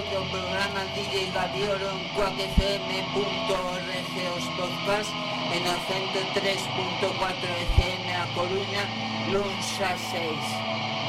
outro programa DJ Babioro en cuacfm.org os podcast e no 103.4 FM a Coruña luns a 6.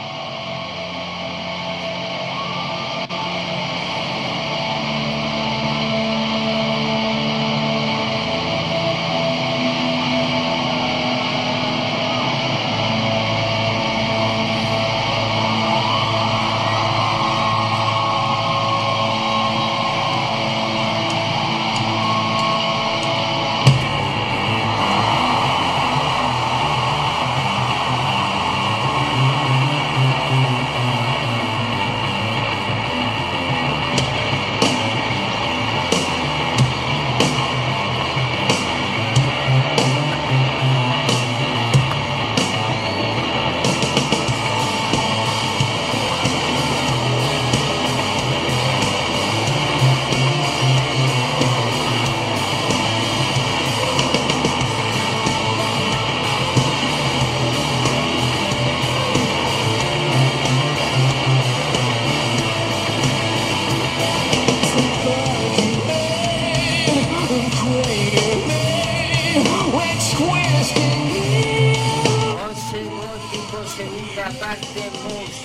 Segunda parte mus.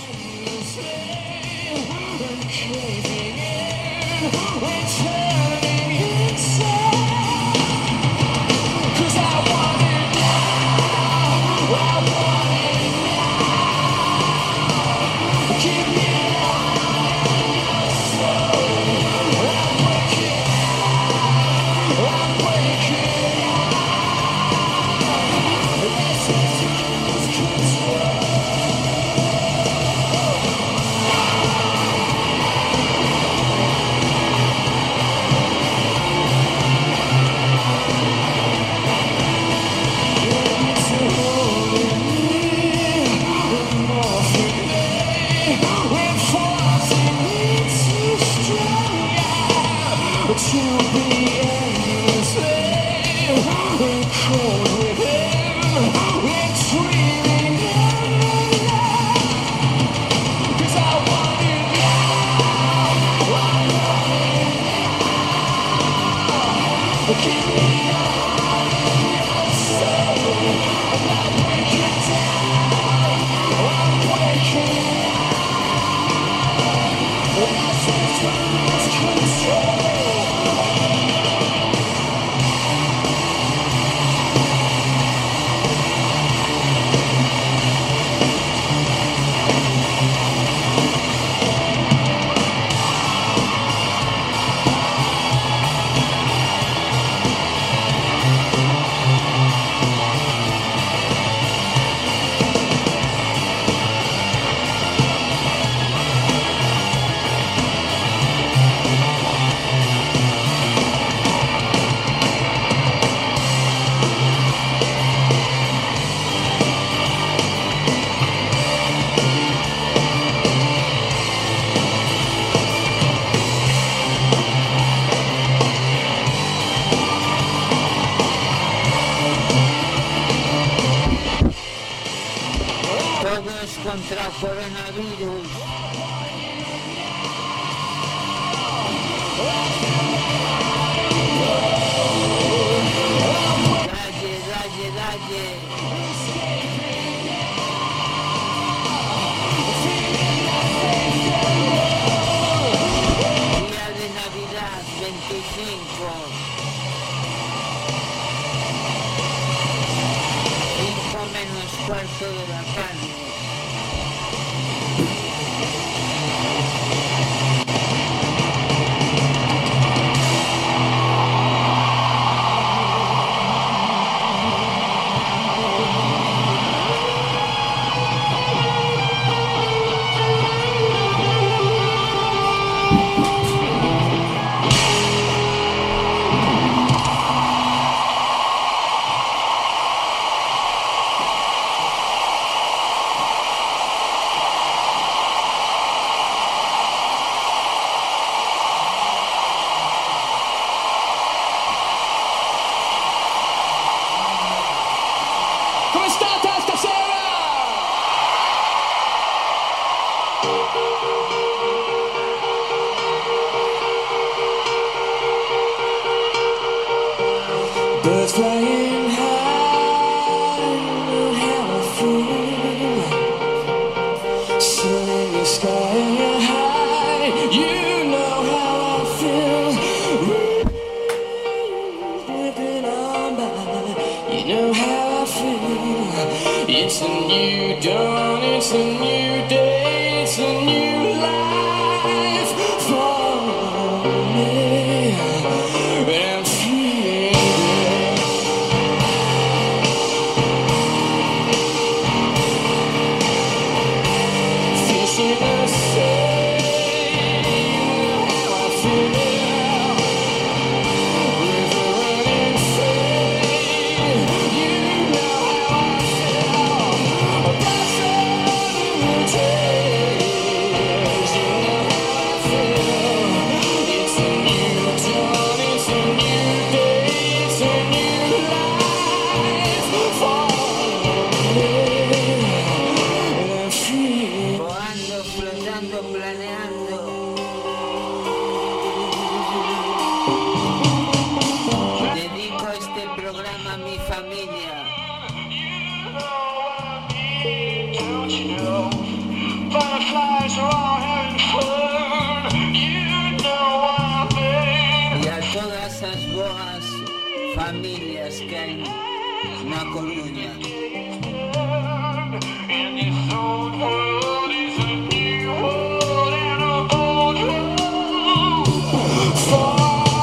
Contra el coronavirus. Dalle. Día de Navidad 25. 5 menos cuarto de la tarde. Birds flying high, you know how I feel. Sun in the sky high, you know how I feel. Whipping on by, you know how I feel. It's a new dawn, it's a new day, it's a new life for me. I'm feeling good. Fishing the same, how I feel. River running free, you know how I feel. A blossom in the trees, you know how I feel. It's a new dawn, it's a new day, it's a new life for me. And I'm free. Volando, flotando, planeando. Dedico este programa a mi familia. Don't you know? Butterflies are all having fun. You know what I mean. Y a todas esas boas familias que hay na Coruña. And this old world is a new world and a bold road for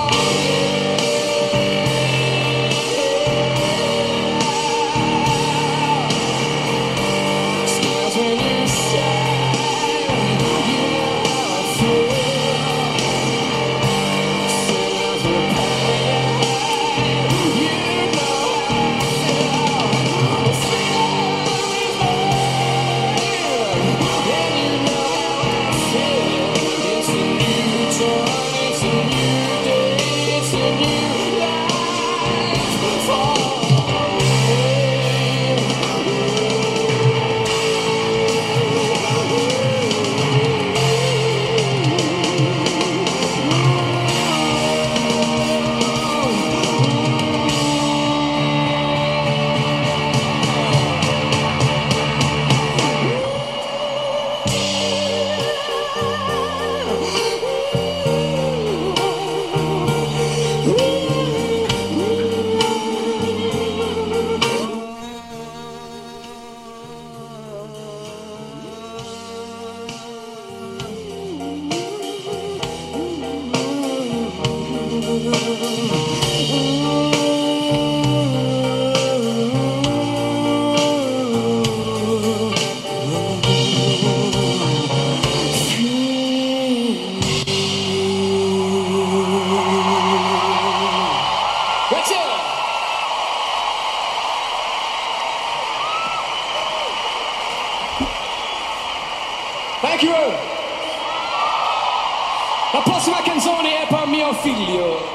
stars when you shine. You know how I feel. Sails are paddling high. You know how I feel. Freedom is mine. And you know how I feel. It's a new dawn, it's a new day, it's a new life for me. That's it. Thank you. La prossima canzone è per mio figlio.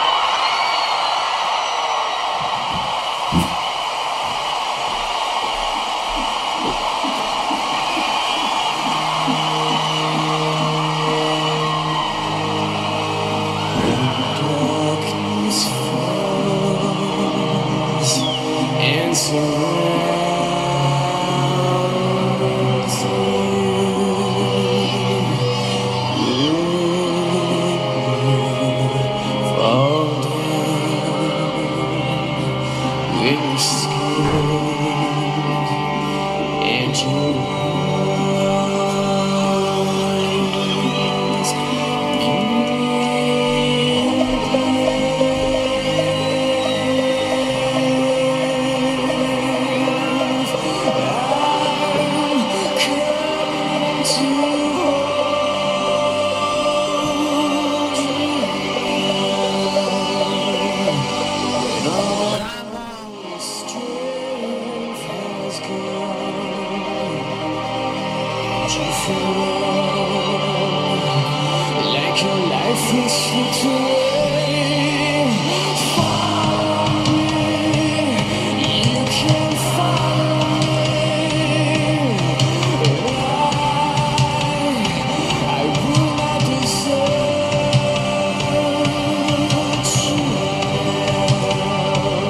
Darkness falls and surrounds you. Fall down with your skin and your eyes. Like your life is slipped away. Follow me, you can follow me. I will not desert you.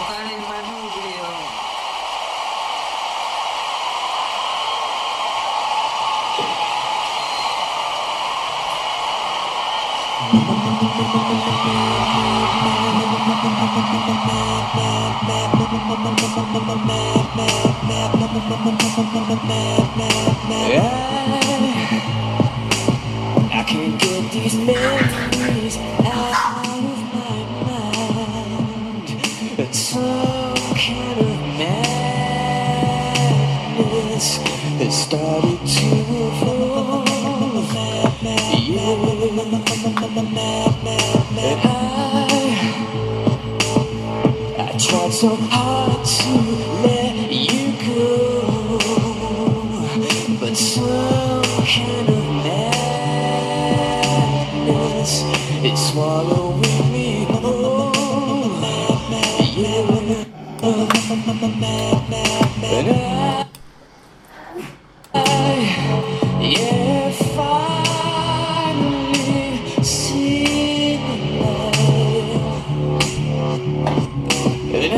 tocar el manubrio. I can't get these memories out of my mind. It's some kind of madness that started to evolve. Yeah. And I tried so hard to let you go, but some kind of madness is swallowing me whole. Yeah. And finally see the light. And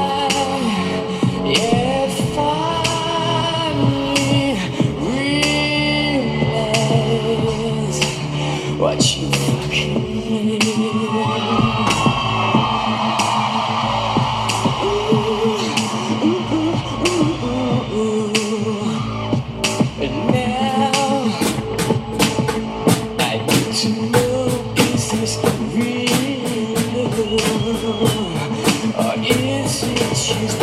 finally realize what you fucking need. And now I need to know, is this real? Or is it just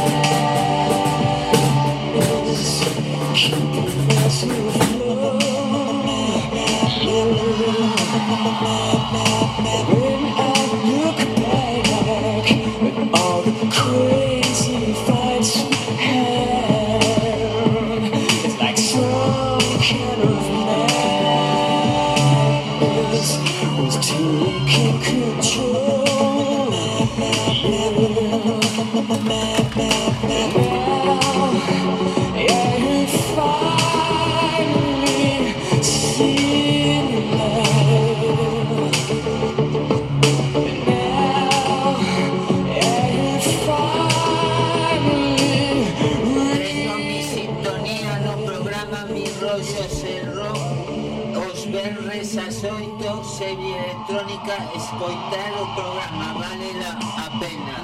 madness keeping us afloat? When I look back at all the crazy fights we had, it's like some kind of madness was taking control. Yeah, finally seen the light. Prendo mi sintonía no programa mi rollo se rock. Os verres as 8, serie electrónica, escoitar o programa vale a pena.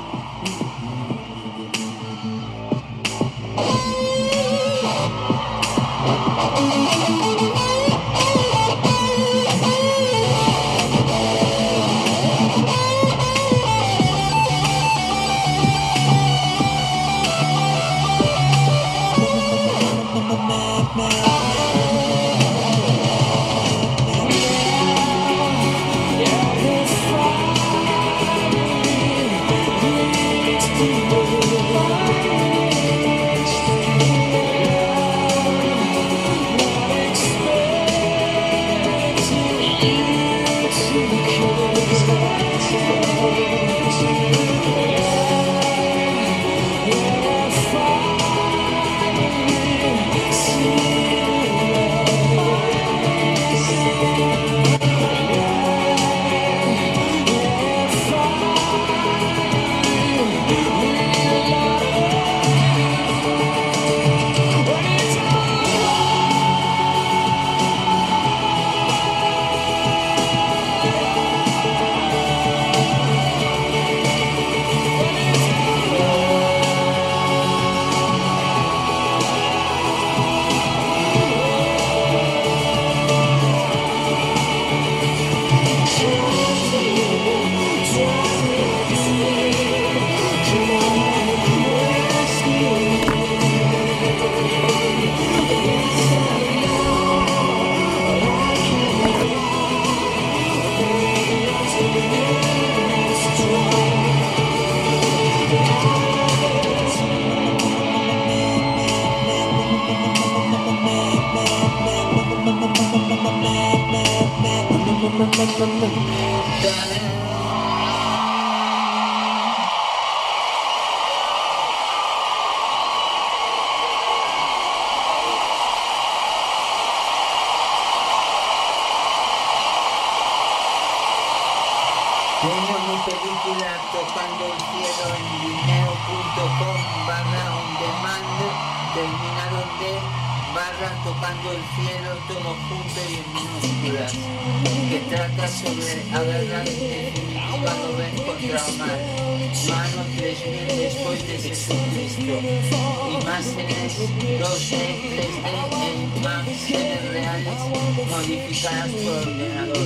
Tengo mi película escuchar Tocando el Cielo en vimeo.com/on-demand, terminaron de /Tocando el Cielo, todo junto y en minúsculas, que trata sobre agarrar el significado ver contra o mal, no ano 3000 después de Jesucristo, imágenes 2D, 3D e imágenes reales modificadas por ordenador.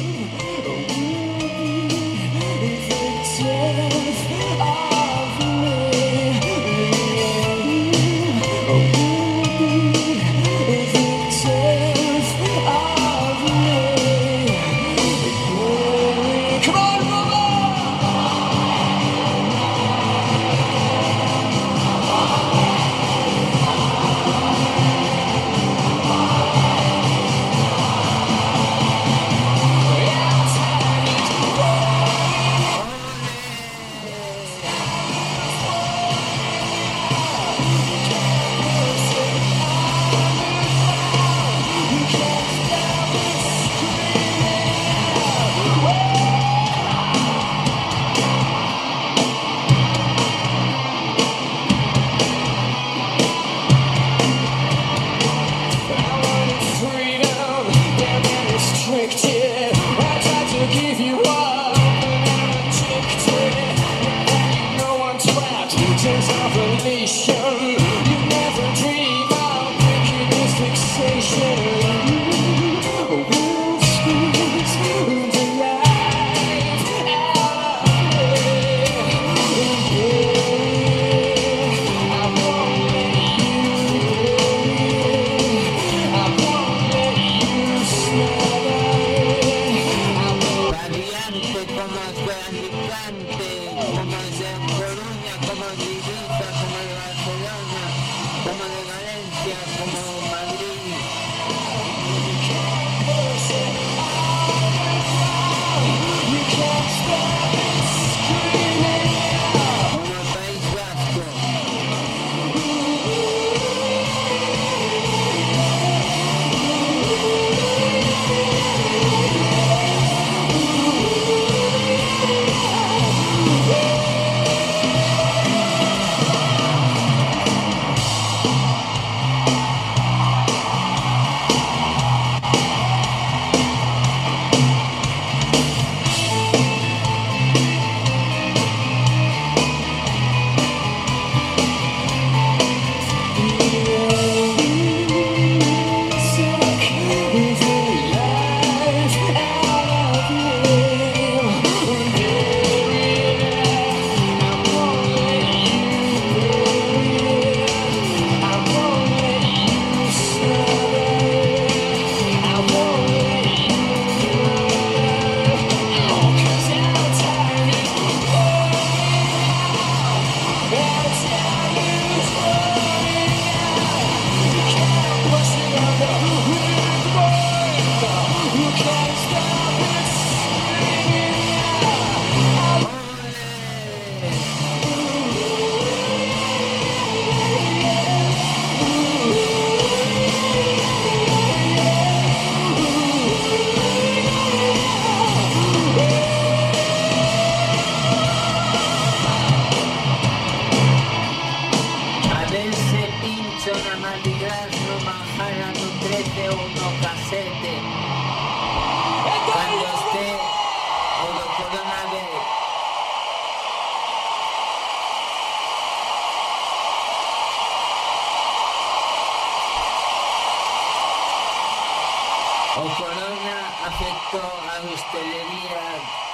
O corona afectó a hostelería,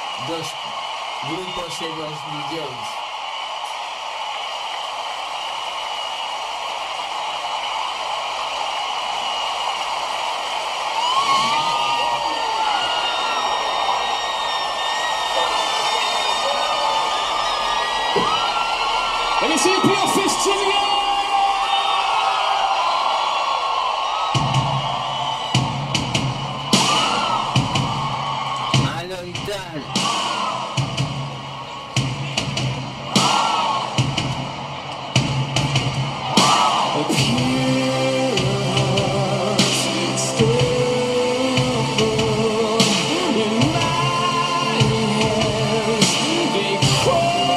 2 grupos e 2 DJs. Let me see you put your fists in the air. They call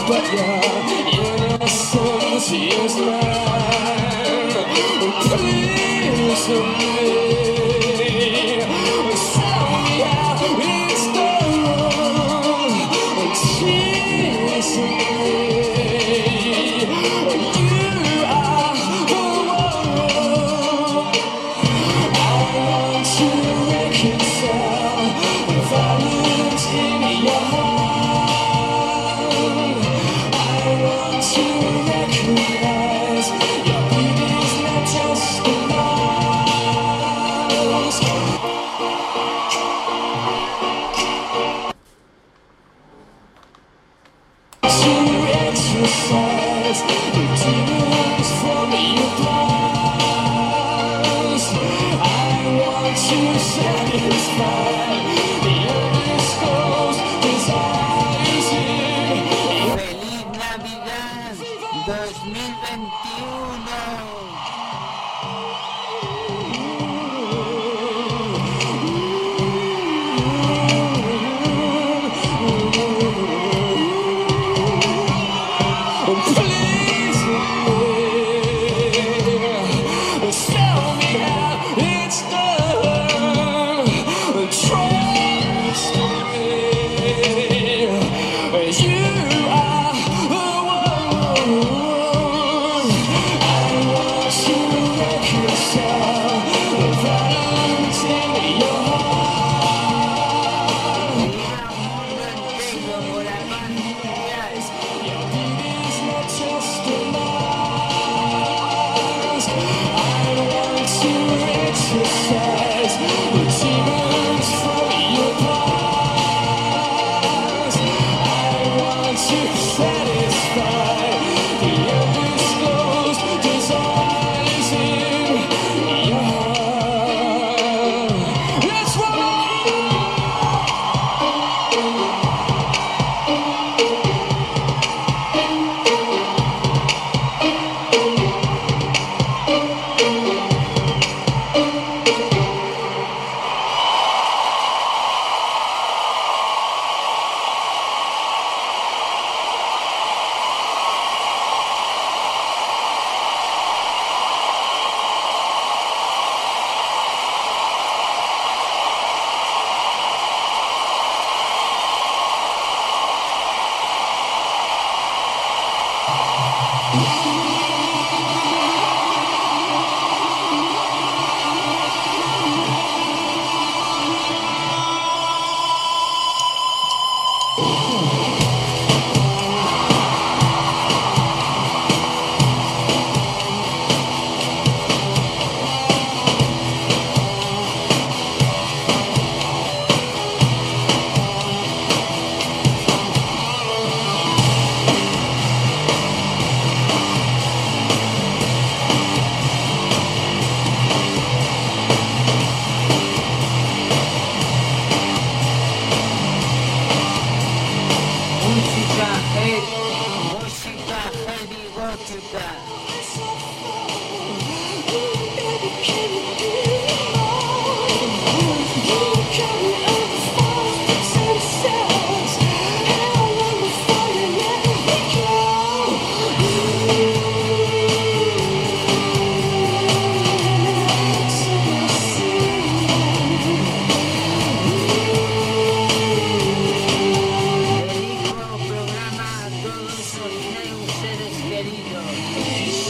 but your innocence is mine. Please me, tell me how it's done. Tease me, you are the one. I want to reconcile violence in your heart. I want to recognize your beauty's not just a mask. To exercise the demons from your past. I want to satisfy the undisclosed desires in ¡Feliz Navidad 2021! Please, tell me how it's done. Trust me, you are the one. I want to reconcile violence in your heart. Your beauty's not just a mask. I want to exercise the demons from your past. I want to satisfy the undisclosed desires in your heart. That's right. Música heavy gótica. Dedico programa a todos los seres queridos.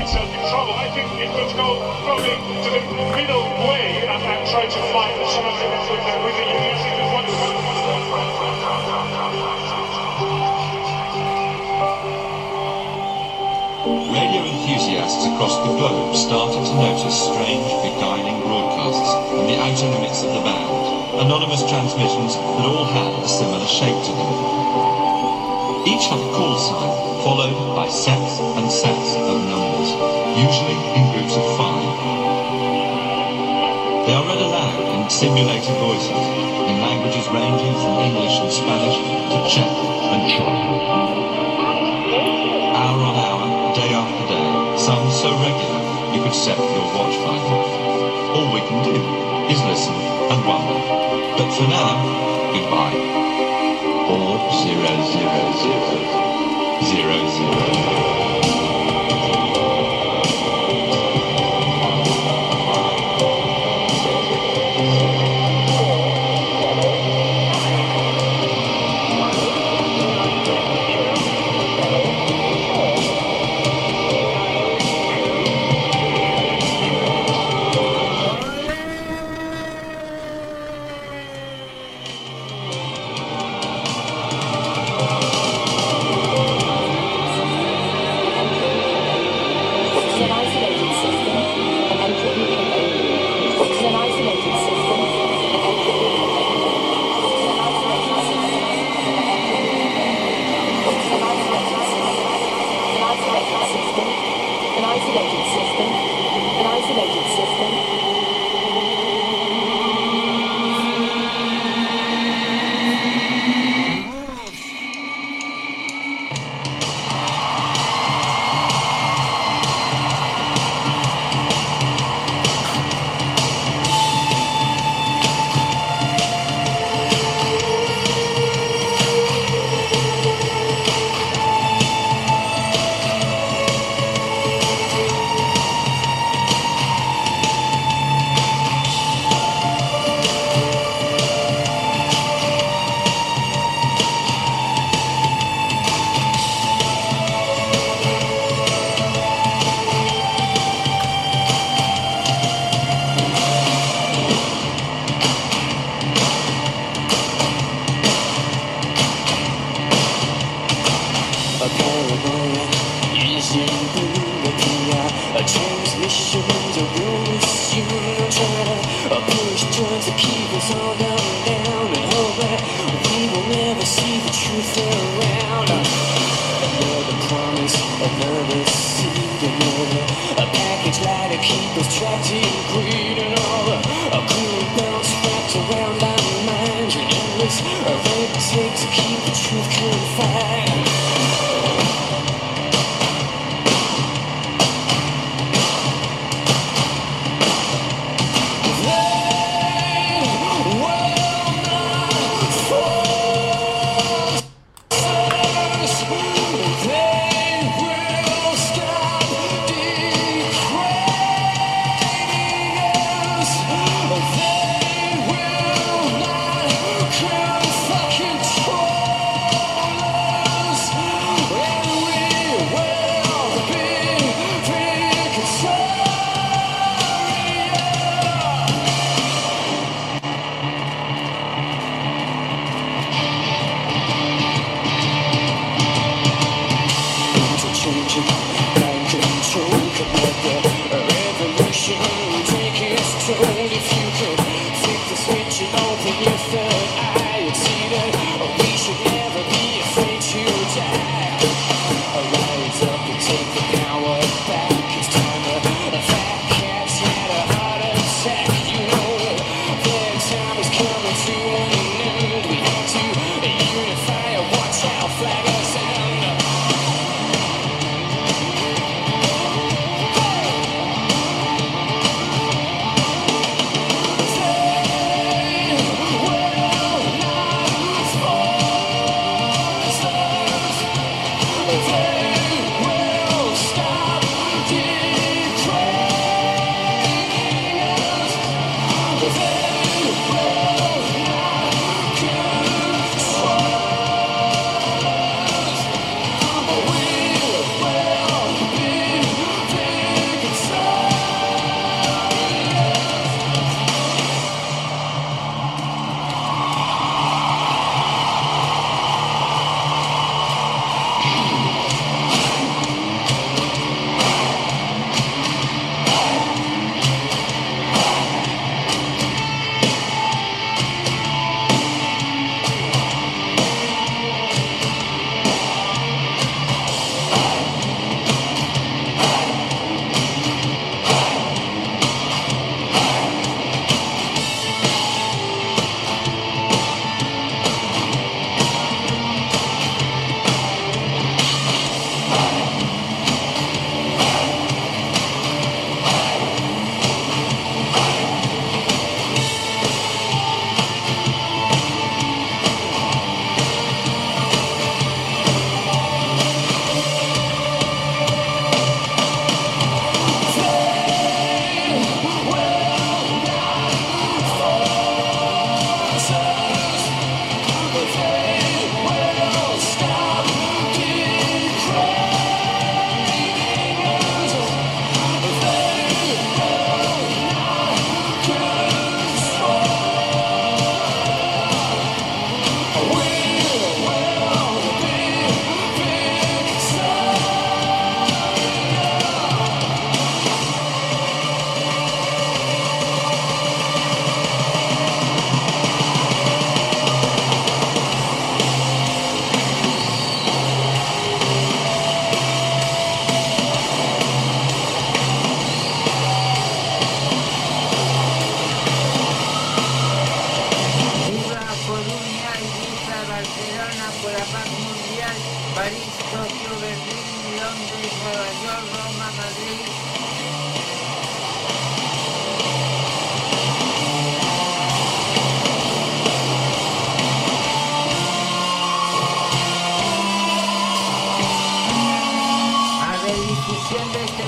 itself in trouble. I think it could go probably to the middle way and try to find something with the unions. Radio enthusiasts across the globe started to notice strange, beguiling broadcasts in the outer limits of the band, anonymous transmissions that all had a similar shape to them. Each had a call sign, followed by sets and sets of numbers, usually in groups of 5. They are read aloud in simulated voices, in languages ranging from English and Spanish to Czech and China. Hour on hour, day after day, some so regular you could set your watch by them. All we can do is listen and wonder. But for now, goodbye. All 00000.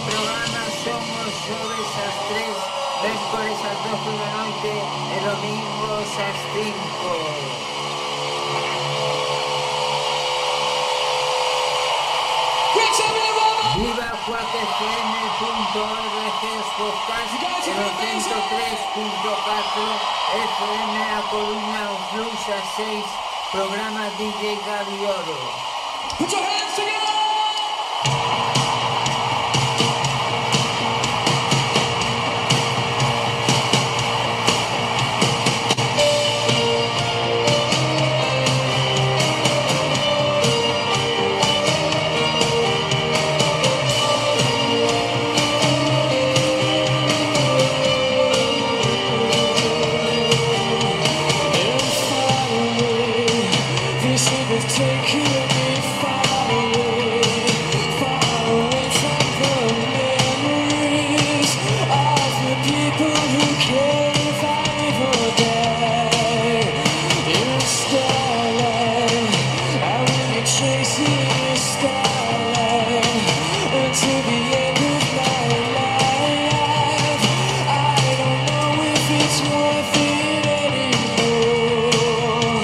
programas somos xoves ás 3, mércores ás 12 da noite e domingos ás 5. Viva cuacfm.org os podcast e no 103.4 FM a Coruña o Flux a 6 programa DJ Gabi Oro. Put your hands together! Taking me far away from the memories of the people who can't find or die. In starlight, I will be chasing starlight until the end of my life. I don't know if it's worth it anymore.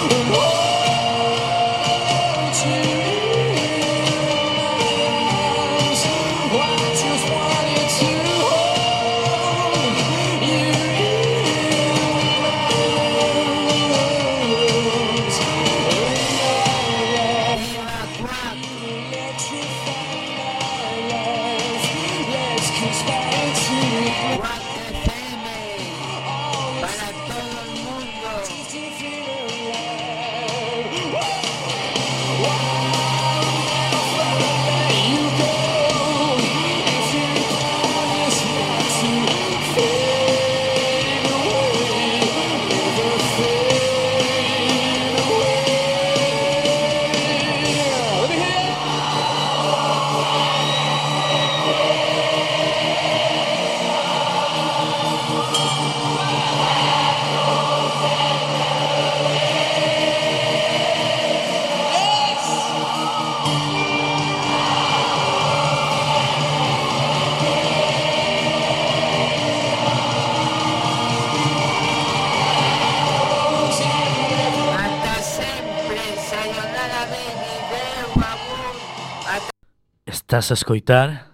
Estás a escoitar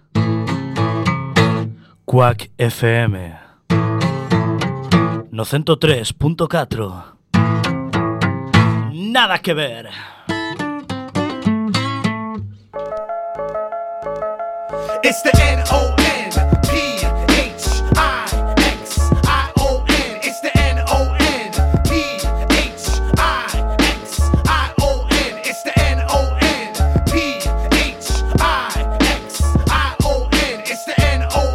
Quack FM no 103.4. Nada que ver. It's the N-O-N-P-H-I-X-I-O-N. It's the N-O-N-P-H-I-X-I-O-N. It's the N-O-N-P-H-I-X-I-O-N. It's the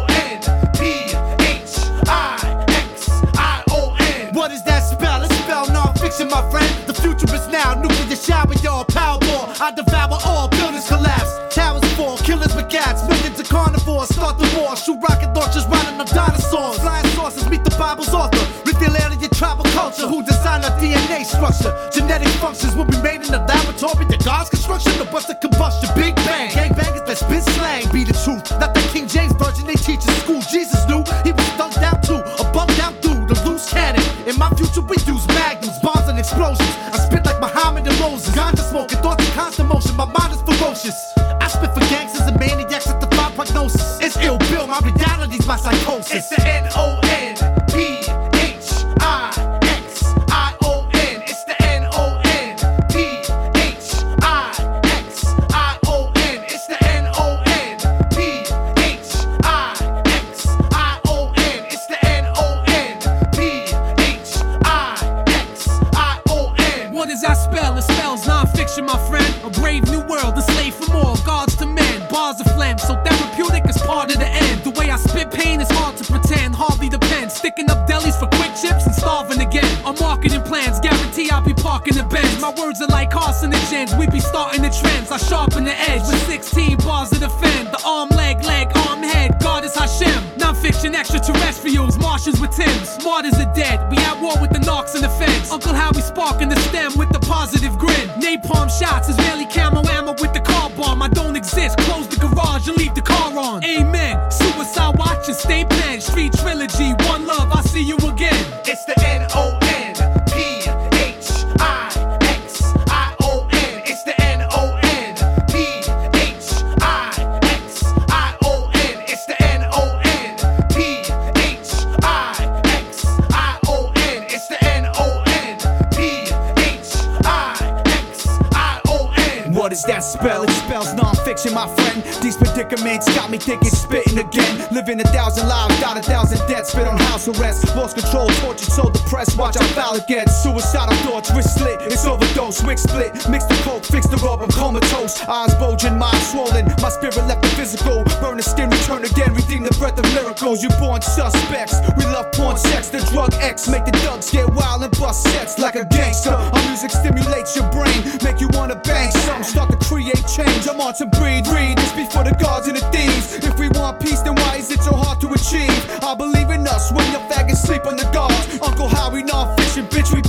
N-O-N-P-H-I-X-I-O-N. What is that spell? It's spell non-fiction, my friend. The future is now. Nuclear shower, y'all. Powerball. I devour all. Buildings collapse. Towers fall. Killers with cats. Millions of carnivores. Start the war. Shoot rocket launchers. Riding on dinosaurs. Flying saucers. Meet the Bible's author. Reveal alien tribal culture. Who designed our DNA structure? Genetic functions will be made in the laboratory. The God's construction. The bust of combustion. Big bang. Gangbangers that spit slang. Be the truth. Not the King James version they teach in school. Jesus knew he was thugged out too. A bugged out dude. The loose cannon. In my future we use magnums. Bombs and explosions. I spit like Muhammad and Moses. Ganja smoking. Thoughts in constant motion. My mind is ferocious. I spit for gangsters and maniacs that defy prognosis. It's ill bill, my reality's my psychosis. It's the N-O-N-P-H-I-X-I-O-N. It's the N-O-N-P-H-I-X-I-O-N. It's the N-O-N-P-H-I-X-I-O-N. It's the N-O-N-P-H-I-X-I-O-N. What does that spell? It spells non-fiction, my friend. A brave new world, a slave for more. Gods to men, bars of phlegm. So therapeutic is part of the end. The way I spit pain is hard to pretend, hardly depends. Sticking up delis for quick chips and starving again. Our marketing plans guarantee I'll be parking the Benz. My words are like carcinogens, we be starting the trends. I sharpen the edge with 16 bars to defend. The arm, leg, arm, head, God is Hashem. Non-fiction extraterrestrials, Martians with Timbs. Martyrs are dead, we at war with the narcs and the feds. Uncle Howie sparking the stem with the positive grin. Napalm shots, Israeli camo ammo with the car bomb. I don't exist, close the garage and leave the car on. Amen. my friend. These predicaments got me thinking, spitting again. Living 1,000 lives, died 1,000 deaths. Spit on house arrest, lost control, tortured, so depressed. Watch how foul it gets. Suicidal thoughts, wrist slit, it's overdose. Wig split, mix the coke, fix the rub, I'm comatose. Eyes bulging, mind swollen, my spirit left the physical. Burn the skin, return again, redeem the breath of miracles. You born suspects, we love porn, sex, the drug X. Make the thugs get wild and bust sets like a gangster. Our music stimulates your brain, make you wanna bang some. Start to create change, I'm on to breed. Read this before the gods and the thieves. If we want peace, then why is it so hard to achieve? I believe in us when your faggots sleep on the guards. Uncle Howie, non-fiction, bitch, we